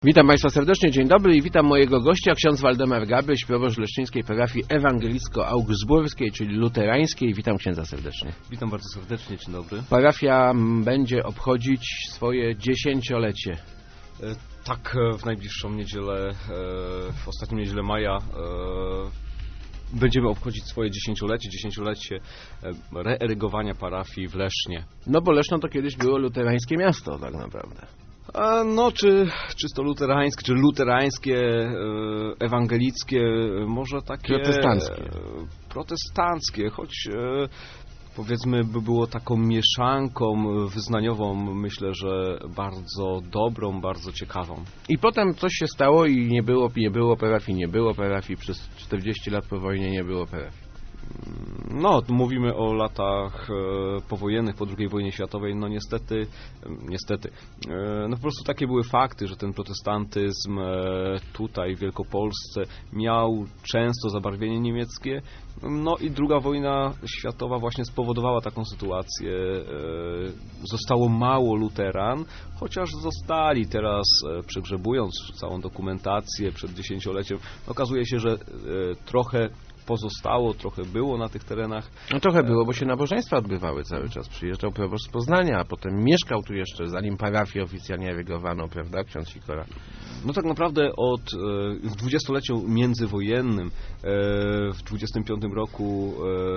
Witam Państwa serdecznie, dzień dobry i witam mojego gościa, ksiądz Waldemar Gabryś, proboszcz leszczyńskiej parafii ewangelicko-augsburskiej, czyli luterańskiej. Witam księdza serdecznie. Witam bardzo serdecznie, dzień dobry. Parafia będzie obchodzić swoje 10-lecie. Tak, w najbliższą niedzielę, w ostatnią niedzielę maja będziemy obchodzić swoje 10-lecie reerygowania parafii w Lesznie. No bo Leszno to kiedyś było luterańskie miasto tak naprawdę. No, czy czysto luterańskie, czy luterańskie, ewangelickie, może takie... Protestanckie, choć powiedzmy by było taką mieszanką wyznaniową, myślę, że bardzo dobrą, bardzo ciekawą. I potem coś się stało i nie było parafii, przez 40 lat po wojnie nie było parafii. No, mówimy o latach powojennych, po II wojnie światowej, no niestety, no po prostu takie były fakty, że ten protestantyzm tutaj w Wielkopolsce miał często zabarwienie niemieckie, no i II wojna światowa właśnie spowodowała taką sytuację. Zostało mało luteran, chociaż zostali teraz, przegrzebując całą dokumentację przed 10-leciem, okazuje się, że trochę pozostało, trochę było na tych terenach. No trochę było, bo się nabożeństwa odbywały cały czas. Przyjeżdżał proboszcz z Poznania, a potem mieszkał tu jeszcze, zanim parafię oficjalnie rygowano, prawda, ksiądz Sikora? No tak naprawdę w dwudziestoleciu międzywojennym, w 25 roku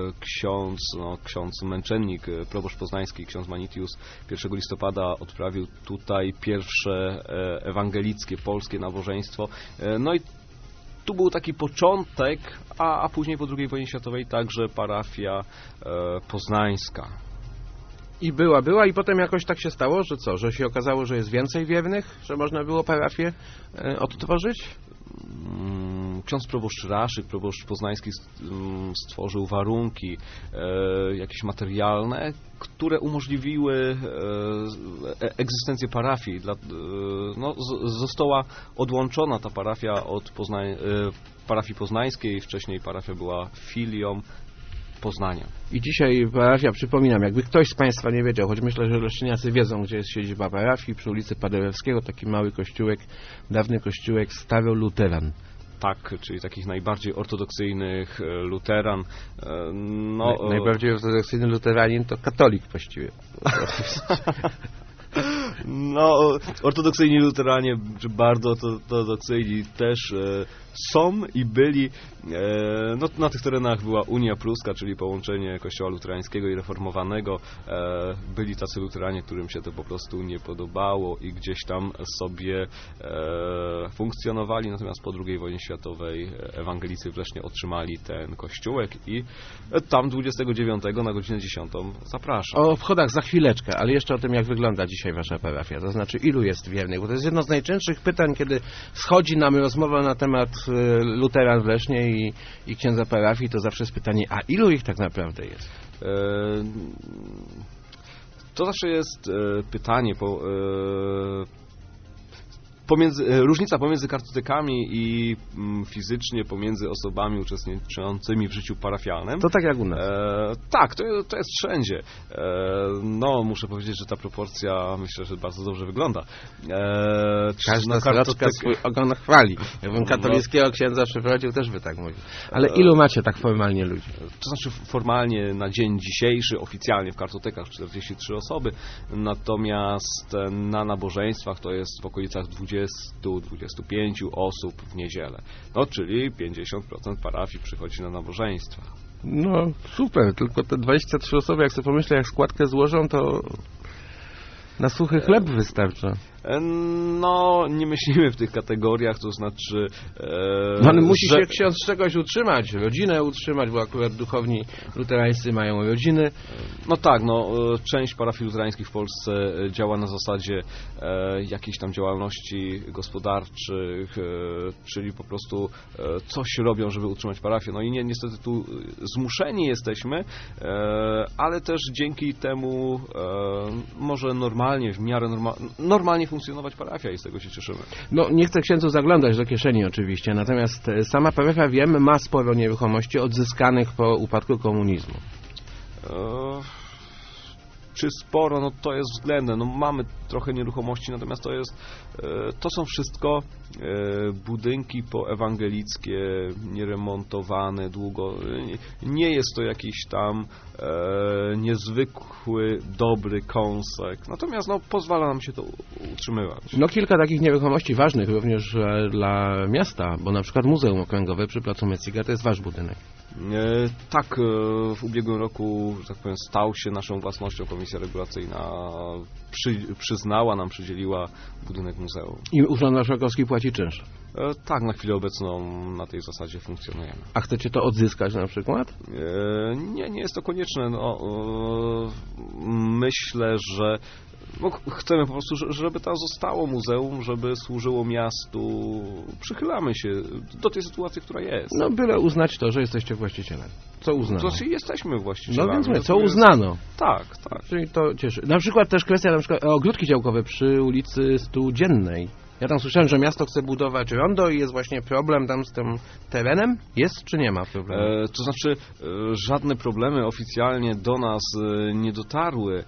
ksiądz męczennik, proboszcz poznański, ksiądz Manitius 1 listopada odprawił tutaj pierwsze ewangelickie, polskie nabożeństwo. No i tu był taki początek, a później po II wojnie światowej także parafia poznańska. I była i potem jakoś tak się stało, że co? Że się okazało, że jest więcej wiernych? Że można było parafię odtworzyć? Ksiądz proboszcz Raszyk, proboszcz poznański stworzył warunki jakieś materialne, które umożliwiły egzystencję parafii. Została odłączona ta parafia od parafii poznańskiej, wcześniej parafia była filią Poznania. I dzisiaj parafia, przypominam, jakby ktoś z Państwa nie wiedział, choć myślę, że leszczyniacy wiedzą, gdzie jest siedziba parafii, przy ulicy Paderewskiego, taki mały kościółek, dawny kościółek Staroluteran. Tak, czyli takich najbardziej ortodoksyjnych luteran. Najbardziej ortodoksyjny luteranin to katolik właściwie. No, ortodoksyjni luteranie, czy bardzo ortodoksyjni też są i byli. No, na tych terenach była Unia Pruska, czyli połączenie kościoła luterańskiego i reformowanego. Byli tacy luteranie, którym się to po prostu nie podobało i gdzieś tam sobie funkcjonowali. Natomiast po II wojnie światowej ewangelicy w Lesznie otrzymali ten kościółek i tam 29 na godzinę 10 zapraszam. O obchodach za chwileczkę, ale jeszcze o tym, jak wygląda dzisiaj wasza parafia. To znaczy, ilu jest wiernych? Bo to jest jedno z najczęstszych pytań, kiedy schodzi nam rozmowa na temat luteran w Lesznie i księdza parafii, to zawsze jest pytanie, a ilu ich tak naprawdę jest? To zawsze jest pytanie różnica pomiędzy kartotekami i fizycznie pomiędzy osobami uczestniczącymi w życiu parafialnym. To tak jak u nas. Tak, to jest wszędzie. No, muszę powiedzieć, że ta proporcja, myślę, że bardzo dobrze wygląda. Każda sroczka swój ogon chwali. Jakbym katolickiego księdza przeprowadził, też by tak mówił. Ale ilu macie tak formalnie ludzi? To znaczy formalnie na dzień dzisiejszy, oficjalnie w kartotekach 43 osoby, natomiast na nabożeństwach to jest w okolicach 20-25 osób w niedzielę. No, czyli 50% parafii przychodzi na nabożeństwa. No, super, tylko te 23 osoby, jak sobie pomyślę, jak składkę złożą, to na suchy chleb wystarcza. No, nie myślimy w tych kategoriach, to znaczy... No, ale musi się ksiądz z czegoś utrzymać, rodzinę utrzymać, bo akurat duchowni luterańscy mają rodziny. No tak, część parafii luterańskich w Polsce działa na zasadzie jakiejś tam działalności gospodarczych, czyli po prostu coś robią, żeby utrzymać parafię. No i niestety tu zmuszeni jesteśmy, ale też dzięki temu może normalnie, w miarę normalnie funkcjonować parafia i z tego się cieszymy. No, nie chcę księdzu zaglądać do kieszeni oczywiście, natomiast sama parafia, wiem, ma sporo nieruchomości odzyskanych po upadku komunizmu. Czy sporo? No to jest względne. No mamy trochę nieruchomości, natomiast to są wszystko budynki poewangelickie, nieremontowane długo. Nie jest to jakiś tam niezwykły, dobry kąsek. Natomiast pozwala nam się to utrzymywać. No kilka takich nieruchomości ważnych również dla miasta, bo na przykład Muzeum Okręgowe przy Placu Messiga to jest wasz budynek. Tak, w ubiegłym roku, że tak powiem, stał się naszą własnością. Komisja regulacyjna przydzieliła budynek muzeum. I Urząd Marszałkowski płaci czynsz. Tak, na chwilę obecną na tej zasadzie funkcjonujemy. A chcecie to odzyskać na przykład? Nie jest to konieczne. Myślę, że chcemy po prostu, żeby to zostało muzeum, żeby służyło miastu. Przychylamy się do tej sytuacji, która jest. No byle uznać to, że jesteście właścicielem. Co uznano? To znaczy jesteśmy właścicielami. No więc co uznano? Tak. Czyli to cieszy. Na przykład też kwestia ogródki działkowe przy ulicy Studziennej. Ja tam słyszałem, że miasto chce budować rondo i jest właśnie problem tam z tym terenem. Jest czy nie ma problemu? To znaczy żadne problemy oficjalnie do nas nie dotarły.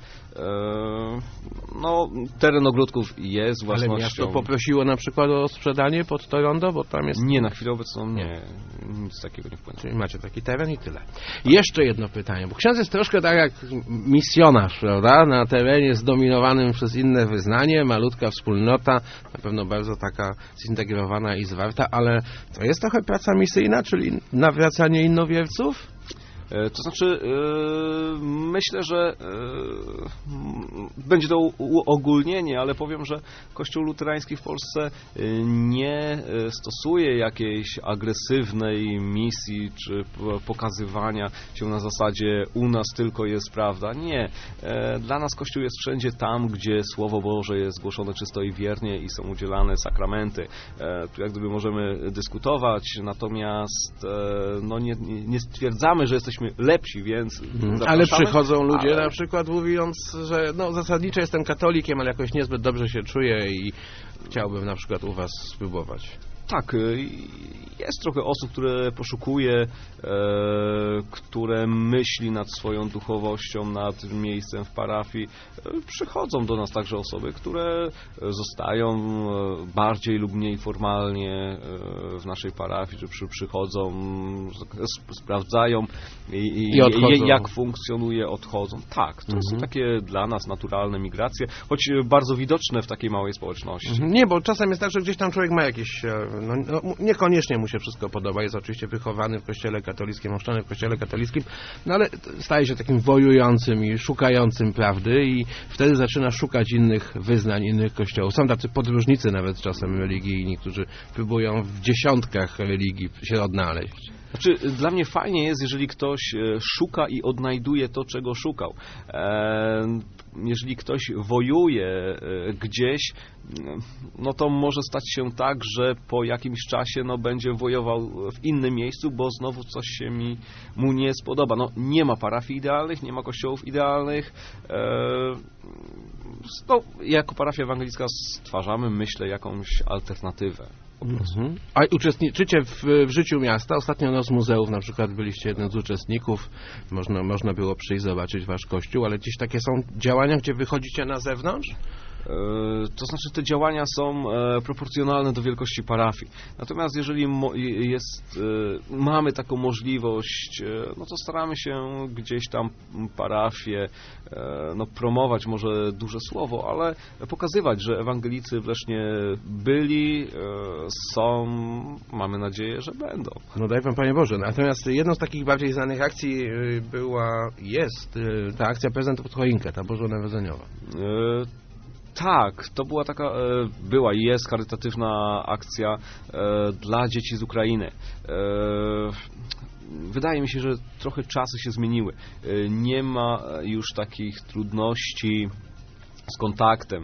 Teren ogródków jest własnością. Ale miasto poprosiło na przykład o sprzedanie pod to rondo, bo tam jest... Nie, na chwilę obecną nie. Nic takiego nie wpłynęło. Czyli macie taki teren i tyle. Jeszcze jedno pytanie, bo ksiądz jest troszkę tak jak misjonarz, prawda? Na terenie zdominowanym przez inne wyznanie, malutka wspólnota, na pewno bardzo taka zintegrowana i zwarta, ale to jest trochę praca misyjna, czyli nawracanie innowierców? To znaczy, myślę, że będzie to uogólnienie, ale powiem, że Kościół luterański w Polsce nie stosuje jakiejś agresywnej misji czy pokazywania się na zasadzie u nas tylko jest prawda. Nie. Dla nas Kościół jest wszędzie tam, gdzie Słowo Boże jest głoszone czysto i wiernie i są udzielane sakramenty. Tu jak gdyby możemy dyskutować, natomiast nie stwierdzamy, że jesteśmy lepsi, więc ale przychodzą ludzie na przykład mówiąc, że zasadniczo jestem katolikiem, ale jakoś niezbyt dobrze się czuję i chciałbym na przykład u was spróbować. Tak, jest trochę osób, które poszukuje, które myśli nad swoją duchowością, nad miejscem w parafii. Przychodzą do nas także osoby, które zostają bardziej lub mniej formalnie w naszej parafii, czy przychodzą, sprawdzają jak funkcjonuje, odchodzą. Tak, to są takie dla nas naturalne migracje, choć bardzo widoczne w takiej małej społeczności. Nie, bo czasem jest tak, że gdzieś tam człowiek ma jakieś... niekoniecznie mu się wszystko podoba, jest oczywiście wychowany w kościele katolickim, ochrzczony w kościele katolickim, ale staje się takim wojującym i szukającym prawdy i wtedy zaczyna szukać innych wyznań, innych kościołów. Są tacy podróżnicy nawet czasem religijni, którzy próbują w dziesiątkach religii się odnaleźć. Znaczy, dla mnie fajnie jest, jeżeli ktoś szuka i odnajduje to, czego szukał. Jeżeli ktoś wojuje gdzieś, to może stać się tak, że po jakimś czasie będzie wojował w innym miejscu, bo znowu coś się mu nie spodoba. Nie ma parafii idealnych, nie ma kościołów idealnych. Jako parafia ewangelicka stwarzamy, myślę, jakąś alternatywę. A uczestniczycie w życiu miasta? Ostatnio Noc Muzeów na przykład byliście jednym z uczestników. Można było przyjść zobaczyć wasz kościół, ale gdzieś takie są działania, gdzie wychodzicie na zewnątrz? To znaczy te działania są proporcjonalne do wielkości parafii. Natomiast jeżeli mamy taką możliwość, to staramy się gdzieś tam parafię promować, może duże słowo, ale pokazywać, że ewangelicy w Lesznie byli, są, mamy nadzieję, że będą. Daj Wam, Panie Boże. Natomiast jedną z takich bardziej znanych akcji jest ta akcja Prezent pod choinkę, ta bożonarodzeniowa. Tak, to była była i jest charytatywna akcja dla dzieci z Ukrainy. Wydaje mi się, że trochę czasy się zmieniły. Nie ma już takich trudności z kontaktem,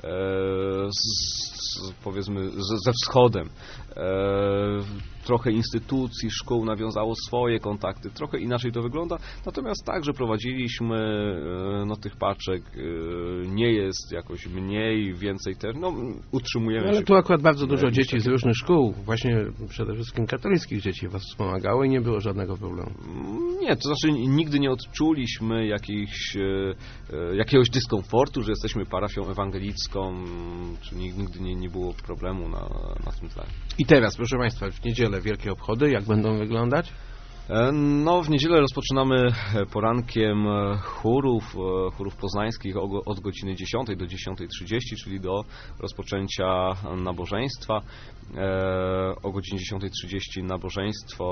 powiedzmy ze wschodem. Trochę instytucji, szkół nawiązało swoje kontakty, trochę inaczej to wygląda, natomiast także prowadziliśmy, tych paczek nie jest jakoś mniej, więcej utrzymujemy Ale się. tu akurat bardzo dużo dzieci z różnych szkół, właśnie przede wszystkim katolickich dzieci was wspomagało i nie było żadnego problemu. Nie, to znaczy nigdy nie odczuliśmy jakiegoś dyskomfortu, że jesteśmy parafią ewangelicką, czy nigdy nie było problemu na tym tle. I teraz, proszę Państwa, w niedzielę wielkie obchody, jak będą wyglądać? W niedzielę rozpoczynamy porankiem chórów poznańskich od godziny 10 do 10:30, czyli do rozpoczęcia nabożeństwa. O godzinie 10:30 nabożeństwo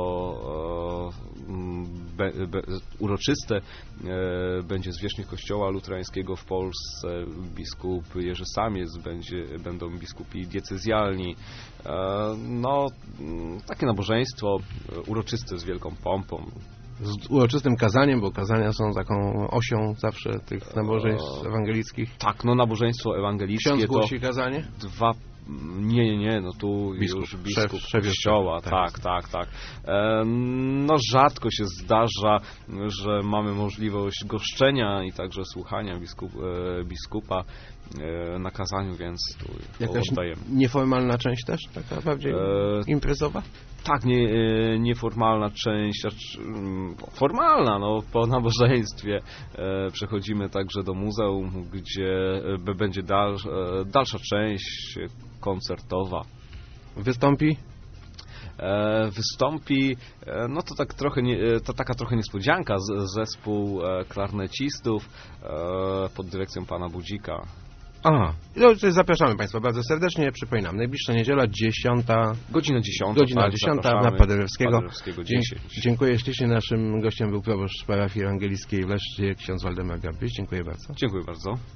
uroczyste będzie zwierzchnik Kościoła Luterańskiego w Polsce, biskup Jerzy Samiec, będą biskupi diecezjalni. Takie nabożeństwo uroczyste z wielką pompą. Z uroczystym kazaniem, bo kazania są taką osią zawsze tych nabożeństw ewangelickich. Tak, nabożeństwo ewangelickie. Ksiądz głosi kazanie? Nie, tu biskup, już biskup szef Kościoła, tak. Rzadko się zdarza, że mamy możliwość goszczenia i także słuchania biskupa na kazaniu, więc tu jakaś oddajemy. Nieformalna część też? Taka bardziej imprezowa? Tak, nieformalna część, formalna, po nabożeństwie przechodzimy także do muzeum, gdzie będzie dalsza część koncertowa. Wystąpi? Wystąpi, to tak trochę to taka trochę niespodzianka, zespół klarnecistów pod dyrekcją pana Budzika. Zapraszamy Państwa bardzo serdecznie. Przypominam, najbliższa niedziela, 10. Godzina 10. Godzina 10 na Paderewskiego. 10. Dziękuję ślicznie. Naszym gościem był proboszcz parafii ewangelickiej w Lesznie, ksiądz Waldemar Gabryś. Dziękuję bardzo. Dziękuję bardzo.